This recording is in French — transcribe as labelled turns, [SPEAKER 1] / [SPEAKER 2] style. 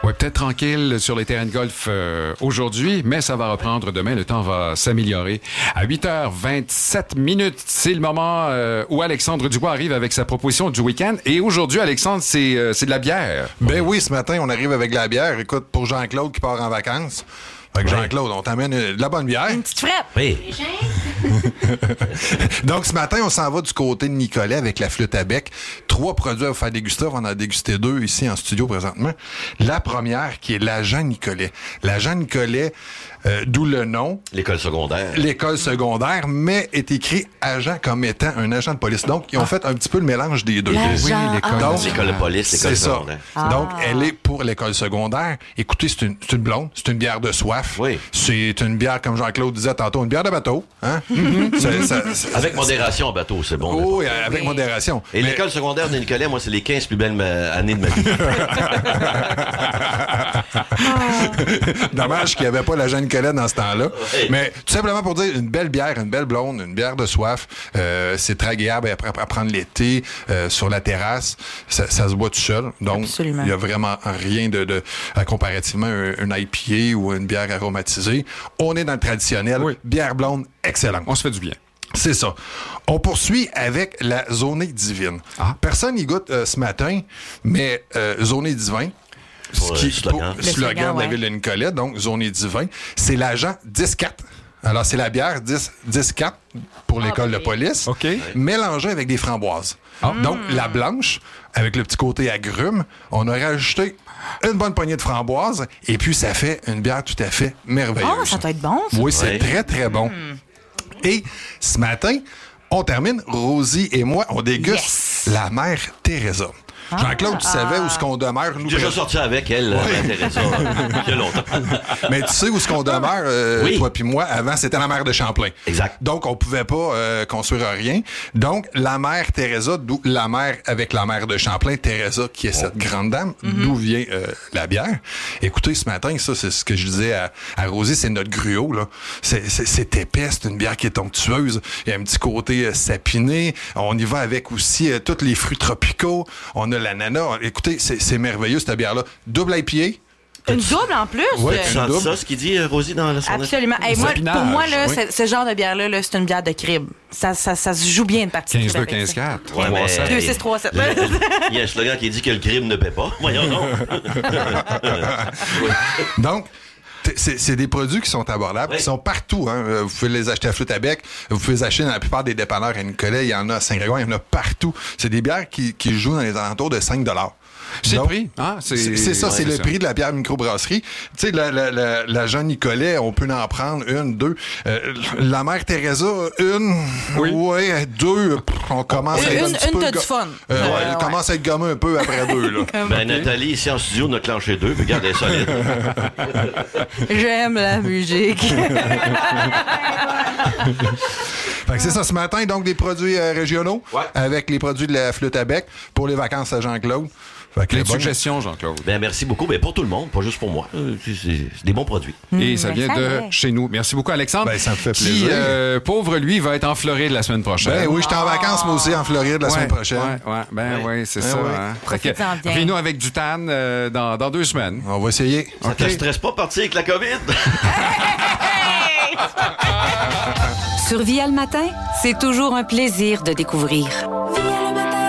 [SPEAKER 1] Oui, peut-être tranquille sur les terrains de golf aujourd'hui, mais ça va reprendre demain. Le temps va s'améliorer. À 8h27, c'est le moment où Alexandre Dubois arrive avec sa proposition du week-end. Et aujourd'hui, Alexandre, c'est de la bière.
[SPEAKER 2] Ben oui, ce matin, on arrive avec de la bière. Écoute, pour Jean-Claude qui part en vacances. Fait que Jean-Claude, on t'amène de la bonne bière.
[SPEAKER 3] Une petite frette.
[SPEAKER 4] Oui.
[SPEAKER 2] Donc, ce matin, on s'en va du côté de Nicolet avec la flûte à bec. 3 produits à vous faire déguster. On en a dégusté 2 ici en studio présentement. La première, qui est l'agent Nicolet. L'agent Nicolet, d'où le nom.
[SPEAKER 4] L'école secondaire.
[SPEAKER 2] L'école secondaire, mais est écrit agent comme étant un agent de police. Donc, ils ont fait un petit peu le mélange des deux.
[SPEAKER 3] L'agent.
[SPEAKER 1] Oui, l'école.
[SPEAKER 2] Donc,
[SPEAKER 4] L'école de police, l'école
[SPEAKER 2] c'est ça.
[SPEAKER 4] secondaire.
[SPEAKER 2] Donc, elle est pour l'école secondaire. Écoutez, c'est une blonde, c'est une bière de soif.
[SPEAKER 4] Oui.
[SPEAKER 2] C'est une bière, comme Jean-Claude disait tantôt, une bière de bateau. Hein?
[SPEAKER 4] Avec modération en bateau, c'est bon.
[SPEAKER 2] Oh, oui, avec modération.
[SPEAKER 4] Et
[SPEAKER 2] Mais-
[SPEAKER 4] l'école secondaire de Nicolet, moi, c'est les 15 plus belles années de ma vie.
[SPEAKER 2] Dommage qu'il n'y avait pas l'agent Nicolet dans ce temps-là.
[SPEAKER 4] Oui.
[SPEAKER 2] Mais tout simplement pour dire, une belle bière, une belle blonde, une bière de soif, c'est très agréable à prendre l'été sur la terrasse. Ça se boit tout seul. Donc,
[SPEAKER 3] Absolument.
[SPEAKER 2] il n'y a vraiment rien de comparativement un IPA ou une bière aromatisée. On est dans le traditionnel.
[SPEAKER 1] Oui.
[SPEAKER 2] Bière blonde, excellente.
[SPEAKER 1] On se fait du bien.
[SPEAKER 2] C'est ça. On poursuit avec la Zonée divine.
[SPEAKER 1] Ah.
[SPEAKER 2] Personne n'y goûte ce matin, mais Zonée divin,
[SPEAKER 4] Pour, slogan.
[SPEAKER 2] le slogan de la
[SPEAKER 3] ouais.
[SPEAKER 2] ville de Nicolet, donc Zonée divin, c'est l'agent 10-4. Alors, c'est la bière 10-4 pour l'école de police,
[SPEAKER 1] OK.
[SPEAKER 2] mélangée avec des framboises. Donc, la blanche, avec le petit côté agrume, on a rajouté une bonne poignée de framboises, et puis ça fait une bière tout à fait merveilleuse.
[SPEAKER 3] Oh, ça doit être bon, ça.
[SPEAKER 2] Oui, c'est
[SPEAKER 4] Ouais.
[SPEAKER 2] très, très bon. Et ce matin, on termine, Rosie et moi, on déguste
[SPEAKER 3] Yes.
[SPEAKER 2] la mère Teresa. Jean-Claude, tu savais où est-ce qu'on demeure, nous?
[SPEAKER 4] J'ai déjà sorti avec elle, Teresa, il y a longtemps.
[SPEAKER 2] Mais tu sais où est-ce qu'on demeure,
[SPEAKER 4] Oui.
[SPEAKER 2] toi puis moi? Avant, c'était la mère de Champlain.
[SPEAKER 4] Exact.
[SPEAKER 2] Donc, on pouvait pas construire rien. Donc, la mère Teresa, d'où la mère avec la mère de Champlain, Teresa, qui est cette grande dame, d'où vient la bière. Écoutez, ce matin, ça, c'est ce que je disais à Rosie, c'est notre gruau, là. C'est épais, c'est une bière qui est onctueuse. Il y a un petit côté sapiné. On y va avec aussi tous les fruits tropicaux. On a l'ananas. Écoutez, c'est merveilleux, cette bière-là. Double IPA.
[SPEAKER 3] Une double en plus.
[SPEAKER 2] Ouais,
[SPEAKER 4] Tu
[SPEAKER 2] une
[SPEAKER 4] sens
[SPEAKER 2] double.
[SPEAKER 4] ça, ce qu'il dit, Rosie, dans son...
[SPEAKER 3] Absolument. Hey, moi,
[SPEAKER 1] Sapinage,
[SPEAKER 3] pour moi, là,
[SPEAKER 1] oui.
[SPEAKER 3] ce genre de bière-là, là, c'est une bière de crib. Ça se joue bien de partie.
[SPEAKER 1] 15-2, 15-4.
[SPEAKER 4] Ouais, mais-
[SPEAKER 3] 2, 6, 3, 7.
[SPEAKER 4] Il y a un slogan qui dit que le crime ne paie pas. Voyons donc.
[SPEAKER 2] Donc, c'est des produits qui sont abordables,
[SPEAKER 4] Oui.
[SPEAKER 2] qui sont partout. Hein. Vous pouvez les acheter à Flûte à bec, vous pouvez les acheter dans la plupart des dépanneurs à Nicolet, il y en a à Saint-Grégoire, il y en a partout. C'est des bières qui jouent dans les alentours de 5 $.
[SPEAKER 1] C'est le
[SPEAKER 2] Donc,
[SPEAKER 1] prix. Ah,
[SPEAKER 2] c'est ça,
[SPEAKER 1] ouais,
[SPEAKER 2] c'est le prix de la bière microbrasserie. Tu sais, la Jean Nicolet, on peut en prendre une, deux. La mère Teresa, une.
[SPEAKER 1] Oui.
[SPEAKER 2] Ouais, deux. On commence à être un petit
[SPEAKER 3] Une,
[SPEAKER 2] peu
[SPEAKER 3] t'as du fun.
[SPEAKER 2] ouais,
[SPEAKER 3] Ouais.
[SPEAKER 2] commence à être gommé un peu après deux, là.
[SPEAKER 4] Ben, Nathalie, ici en studio, on a clenché 2. Puis regarde, elle est solide.
[SPEAKER 3] J'aime la musique.
[SPEAKER 2] Fait que c'est ça ce matin, donc des produits régionaux
[SPEAKER 4] Ouais.
[SPEAKER 2] avec les produits de la flûte à bec pour les vacances à Jean-Claude. Fait que
[SPEAKER 1] Plein de
[SPEAKER 2] bonne-
[SPEAKER 1] suggestions, Jean-Claude.
[SPEAKER 4] Ben, merci beaucoup. Ben, pour tout le monde, pas juste pour moi. C'est des bons produits.
[SPEAKER 1] Et ça
[SPEAKER 3] ben,
[SPEAKER 1] vient
[SPEAKER 3] ça
[SPEAKER 1] de
[SPEAKER 3] va.
[SPEAKER 1] chez nous. Merci beaucoup, Alexandre.
[SPEAKER 2] Ben, ça me fait
[SPEAKER 1] Qui,
[SPEAKER 2] plaisir.
[SPEAKER 1] pauvre lui, va être en Floride la semaine prochaine.
[SPEAKER 2] Ben oui, j'étais en vacances moi aussi en Floride la semaine prochaine.
[SPEAKER 1] Ouais, ben oui, c'est ça.
[SPEAKER 2] ouais.
[SPEAKER 1] Hein. Fait que,
[SPEAKER 3] Profitez-en bien.
[SPEAKER 1] Revenez-nous avec du tan dans 2 semaines.
[SPEAKER 2] On va essayer.
[SPEAKER 4] Ça te stresse pas partir avec la COVID?
[SPEAKER 5] Sur Via le matin, c'est toujours un plaisir de découvrir.